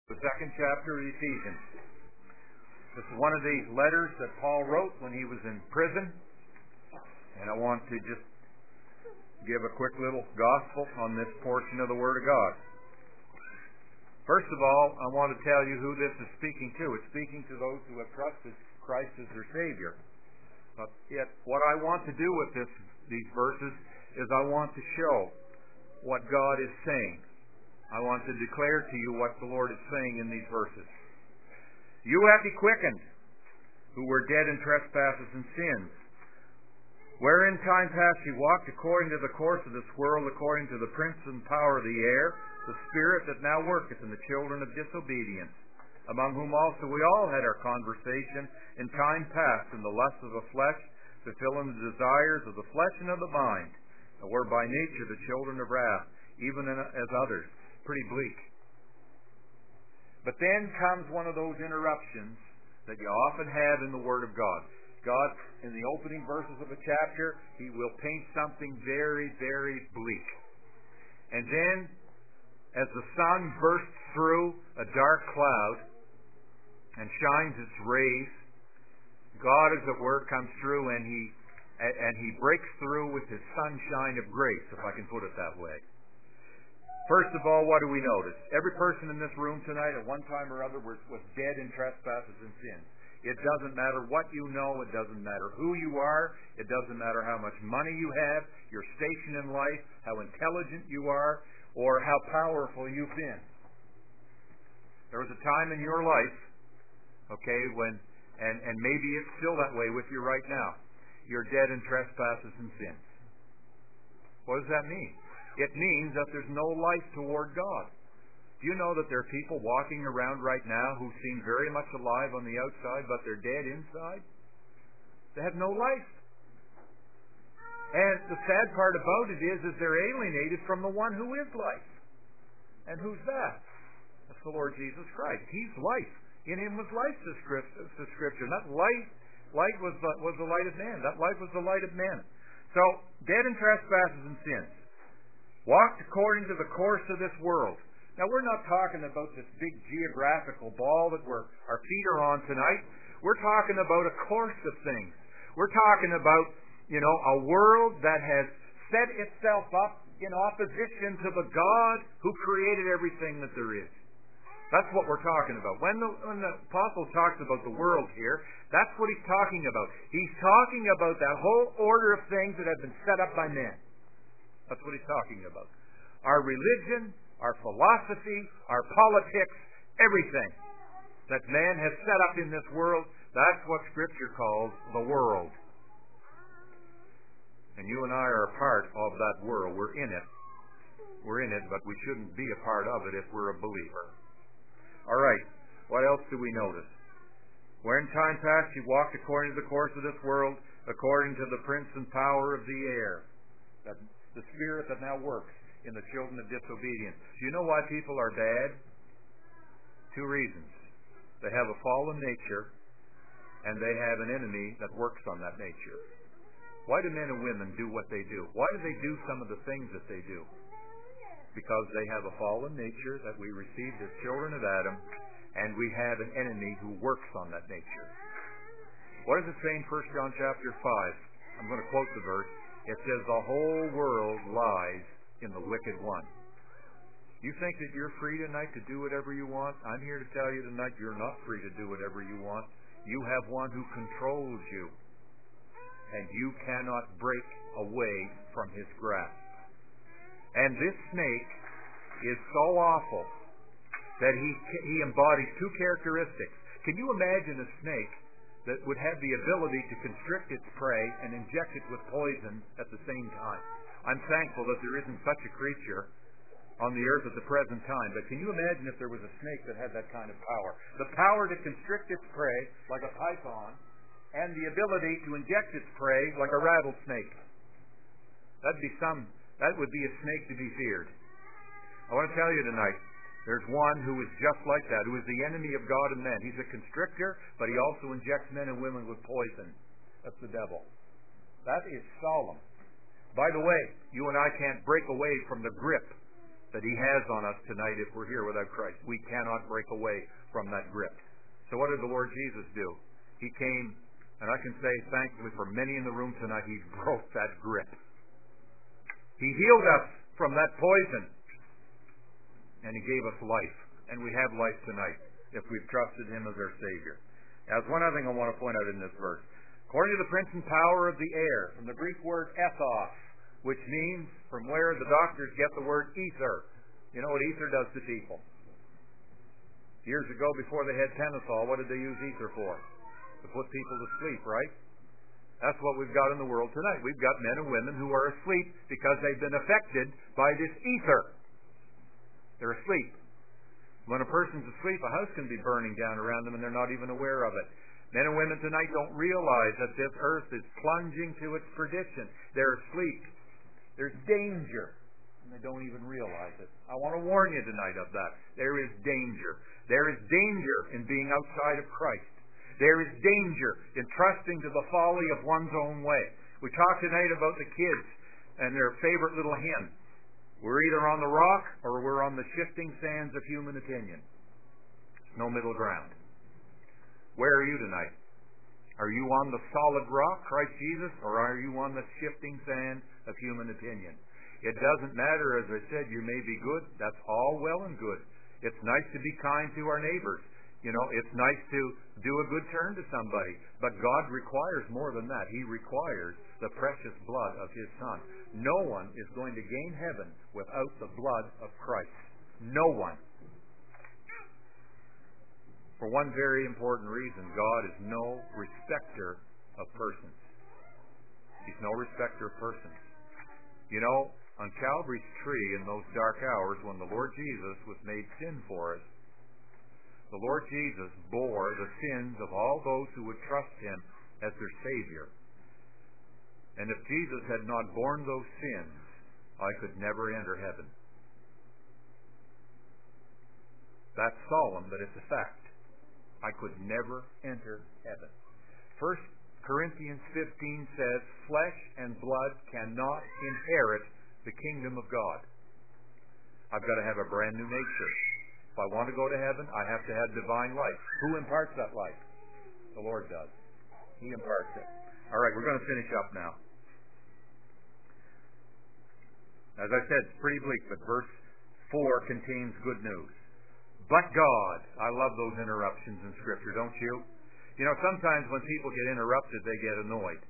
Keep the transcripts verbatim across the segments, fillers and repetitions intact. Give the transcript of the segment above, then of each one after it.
The second chapter of Ephesians. This is one of the letters that Paul wrote when he was in prison. And I want to just give a quick little gospel on this portion of the Word of God. First of all, I want to tell you who this is speaking to. It's speaking to those who have trusted Christ as their Savior. But yet, what I want to do with this, these verses is I want to show what God is saying. I want to declare to you what the Lord is saying in these verses. You have be quickened, who were dead in trespasses and sins, wherein time past you walked according to the course of this world, according to the prince and power of the air, the spirit that now worketh in the children of disobedience, among whom also we all had our conversation in time past in the lusts of the flesh, fulfilling the desires of the flesh and of the mind, and were by nature the children of wrath, even as others. Pretty bleak. But then comes one of those interruptions that you often have in the Word of God. God, in the opening verses of a chapter, He will paint something very, very bleak. And then, as the sun bursts through a dark cloud and shines its rays, God, as it were, comes through and He and He breaks through with His sunshine of grace, if I can put it that way. First of all, what do we notice? Every person in this room tonight at one time or other was, was dead in trespasses and sins. It doesn't matter what you know. It doesn't matter who you are. It doesn't matter how much money you have, your station in life, how intelligent you are, or how powerful you've been. There was a time in your life, okay, when, and, and maybe it's still that way with you right now, you're dead in trespasses and sins. What does that mean? It means that there's no life toward God. Do you know that there are people walking around right now who seem very much alive on the outside, but they're dead inside? They have no life. And the sad part about it is, is they're alienated from the one who is life. And who's that? That's the Lord Jesus Christ. He's life. In Him was life, says Scripture. That light, light was the, was the light of man. That life was the light of men. So, dead in trespasses and sins. Walked according to the course of this world. Now, we're not talking about this big geographical ball that we're, our feet are on tonight. We're talking about a course of things. We're talking about, you know, a world that has set itself up in opposition to the God who created everything that there is. That's what we're talking about. When the, when the apostle talks about the world here, that's what he's talking about. He's talking about that whole order of things that have been set up by men. That's what he's talking about. Our religion, our philosophy, our politics, everything that man has set up in this world, that's what Scripture calls the world. And you and I are a part of that world. We're in it. We're in it, but we shouldn't be a part of it if we're a believer. All right. What else do we notice? Where in time past you walked according to the course of this world, according to the prince and power of the air. That the spirit that now works in the children of disobedience. Do you know why people are bad? Two reasons. They have a fallen nature, and they have an enemy that works on that nature. Why do men and women do what they do? Why do they do some of the things that they do? Because they have a fallen nature that we received as children of Adam, and we have an enemy who works on that nature. What does it say in First John chapter five? I'm going to quote the verse. It says, the whole world lies in the wicked one. You think that you're free tonight to do whatever you want? I'm here to tell you tonight you're not free to do whatever you want. You have one who controls you. And you cannot break away from his grasp. And this snake is so awful that he, he embodies two characteristics. Can you imagine a snake that would have the ability to constrict its prey and inject it with poison at the same time? I'm thankful that there isn't such a creature on the earth at the present time. But can you imagine if there was a snake that had that kind of power? The power to constrict its prey like a python, and the ability to inject its prey like a rattlesnake. That'd be some, that would be a snake to be feared. I want to tell you tonight, there's one who is just like that, who is the enemy of God and men. He's a constrictor, but he also injects men and women with poison. That's the devil. That is solemn. By the way, you and I can't break away from the grip that He has on us tonight if we're here without Christ. We cannot break away from that grip. So what did the Lord Jesus do? He came, and I can say thankfully for many in the room tonight, He broke that grip. He healed us from that poison, and He gave us life. And we have life tonight if we've trusted Him as our Savior. Now, there's one other thing I want to point out in this verse. According to the prince and power of the air, from the Greek word ethos, which means from where the doctors get the word ether. You know what ether does to people? Years ago, before they had Pentothal, what did they use ether for? To put people to sleep, right? That's what we've got in the world tonight. We've got men and women who are asleep because they've been affected by this ether. They're asleep. When a person's asleep, a house can be burning down around them and they're not even aware of it. Men and women tonight don't realize that this earth is plunging to its perdition. They're asleep. There's danger, and they don't even realize it. I want to warn you tonight of that. There is danger. There is danger in being outside of Christ. There is danger in trusting to the folly of one's own way. We talked tonight about the kids and their favorite little hymn. We're either on the rock or we're on the shifting sands of human opinion. No middle ground. Where are you tonight? Are you on the solid rock, Christ Jesus, or are you on the shifting sand of human opinion? It doesn't matter, as I said, you may be good. That's all well and good. It's nice to be kind to our neighbors. You know, it's nice to do a good turn to somebody. But God requires more than that. He requires the precious blood of His Son. No one is going to gain heaven without the blood of Christ. No one. For one very important reason, God is no respecter of persons. He's no respecter of persons. You know, on Calvary's tree in those dark hours when the Lord Jesus was made sin for us, the Lord Jesus bore the sins of all those who would trust Him as their Savior. And if Jesus had not borne those sins, I could never enter heaven. That's solemn, but it's a fact. I could never enter heaven. First Corinthians fifteen says, flesh and blood cannot inherit the kingdom of God. I've got to have a brand new nature. If I want to go to heaven, I have to have divine life. Who imparts that life? The Lord does. He imparts it. All right, we're going to finish up now. As I said, it's pretty bleak, but verse four contains good news. But God. I love those interruptions in Scripture, don't you? You know, sometimes when people get interrupted, they get annoyed.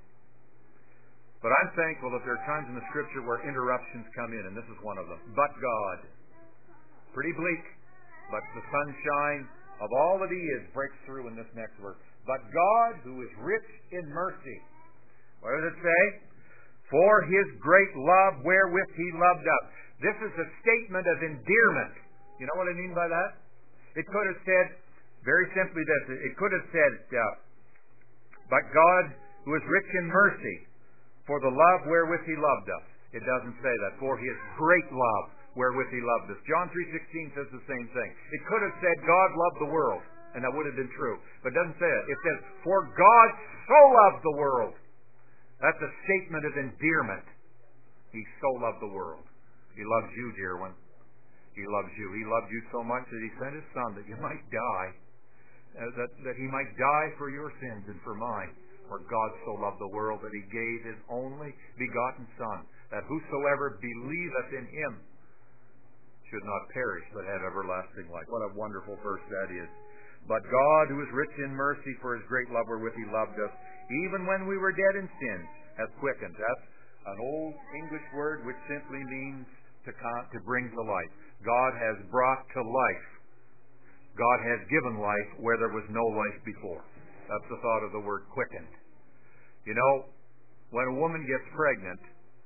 But I'm thankful that there are times in the Scripture where interruptions come in, and this is one of them. But God. Pretty bleak, but the sunshine of all that He is breaks through in this next verse. But God, who is rich in mercy. What does it say? For His great love wherewith He loved us. This is a statement of endearment. You know what I mean by that? It could have said, very simply this, it could have said, uh, but God, who is rich in mercy, for the love wherewith He loved us. It doesn't say that. For His great love wherewith He loved us. John three sixteen says the same thing. It could have said, God loved the world, and that would have been true. But it doesn't say it. It says, for God so loved the world. That's a statement of endearment. He so loved the world. He loves you, dear one. He loves you. He loved you so much that He sent His Son that you might die, uh, that, that He might die for your sins and for mine. For God so loved the world that He gave His only begotten Son, that whosoever believeth in Him should not perish but have everlasting life. What a wonderful verse that is. But God, who is rich in mercy, for His great love wherewith He loved us, even when we were dead in sin, hath quickened. That's an old English word which simply means to, con- to bring to life. God has brought to life. God has given life where there was no life before. That's the thought of the word quickened. You know, when a woman gets pregnant,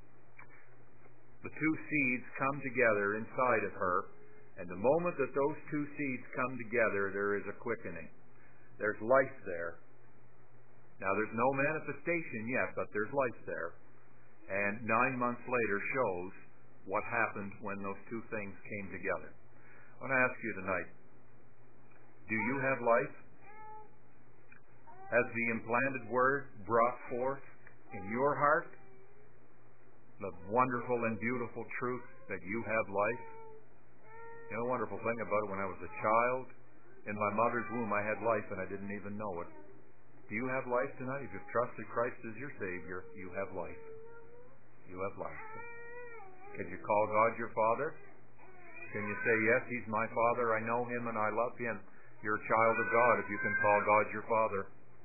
the two seeds come together inside of her, and the moment that those two seeds come together, there is a quickening. There's life there. Now, there's no manifestation yet, but there's life there. And nine months later shows what happened when those two things came together. I want to ask you tonight, do you have life? Has the implanted Word brought forth in your heart the wonderful and beautiful truth that you have life? You know, the wonderful thing about it, when I was a child, in my mother's womb, I had life and I didn't even know it. Do you have life tonight? If you've trusted Christ as your Savior, you have life. You have life. Can you call God your Father? Can you say, yes, He's my Father, I know Him and I love Him? You're a child of God if you can call God your Father.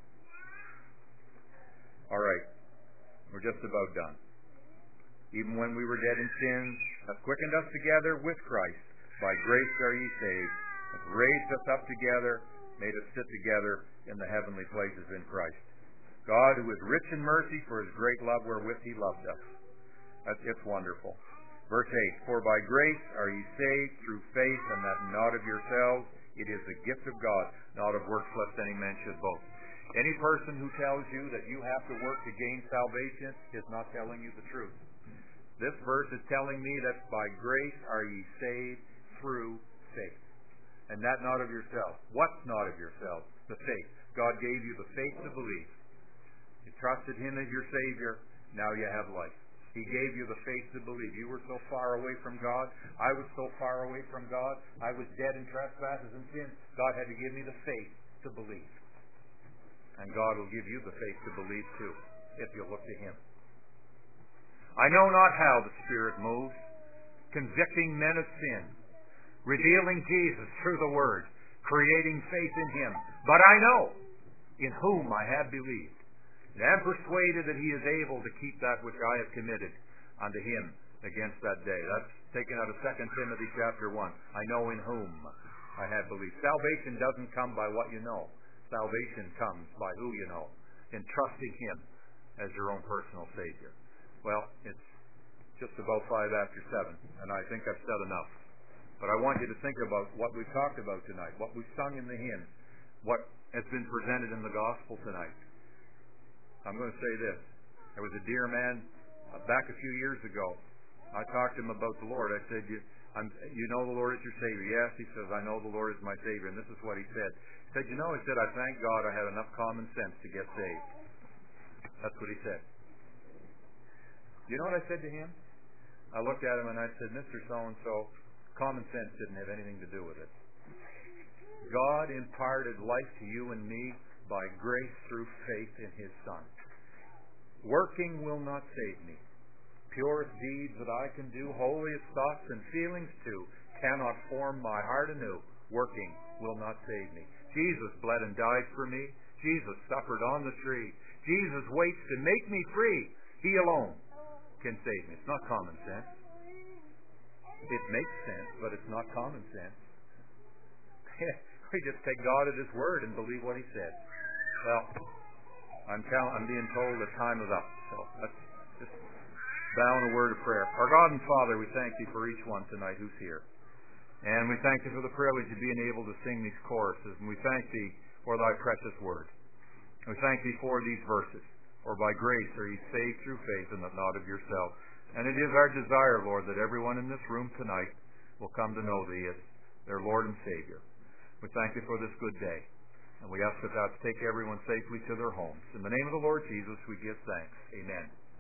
All right. We're just about done. Even when we were dead in sins, hath quickened us together with Christ. By grace are ye saved, hath raised us up together, made us sit together in the heavenly places in Christ. God, who is rich in mercy, for His great love wherewith He loved us. That's, it's wonderful. Verse eight, for by grace are ye saved through faith, and that not of yourselves. It is the gift of God, not of works, lest any man should boast. Any person who tells you that you have to work to gain salvation is not telling you the truth. This verse is telling me that by grace are ye saved through faith. And that not of yourself. What's not of yourself? The faith. God gave you the faith to believe. You trusted Him as your Savior. Now you have life. He gave you the faith to believe. You were so far away from God. I was so far away from God. I was dead in trespasses and sins. God had to give me the faith to believe. And God will give you the faith to believe too, if you look to Him. I know not how the Spirit moves, convicting men of sin, revealing Jesus through the Word, creating faith in Him. But I know in whom I have believed, and am persuaded that He is able to keep that which I have committed unto Him against that day. That's taken out of Second Timothy chapter one. I know in whom I have believed. Salvation doesn't come by what you know. Salvation comes by who you know, in trusting Him as your own personal Savior. Well, it's just about five after seven, and I think I've said enough. But I want you to think about what we've talked about tonight, what we've sung in the hymns, what has been presented in the gospel tonight. I'm going to say this. There was a dear man uh, back a few years ago. I talked to him about the Lord. I said, you, I'm, you know the Lord is your Savior. Yes, he says, I know the Lord is my Savior. And this is what he said. He said, you know, he said, I thank God I had enough common sense to get saved. That's what he said. You know what I said to him? I looked at him and I said, Mister So-and-so, common sense didn't have anything to do with it. God imparted life to you and me by grace through faith in His Son. Working will not save me. Purest deeds that I can do, holiest thoughts and feelings too, cannot form my heart anew. Working will not save me. Jesus bled and died for me. Jesus suffered on the tree. Jesus waits to make me free. He alone can save me. It's not common sense. It makes sense, but it's not common sense. We just take God at His word and believe what He said. Well, I'm, tell- I'm being told that time is up. So let's just bow in a word of prayer. Our God and Father, we thank Thee for each one tonight who's here. And we thank Thee for the privilege of being able to sing these choruses. And we thank Thee for Thy precious word. We thank Thee for these verses. For by grace are ye saved through faith, and that not of yourself. And it is our desire, Lord, that everyone in this room tonight will come to know Thee as their Lord and Savior. We thank Thee for this good day. And we ask that Thou take everyone safely to their homes. In the name of the Lord Jesus, we give thanks. Amen.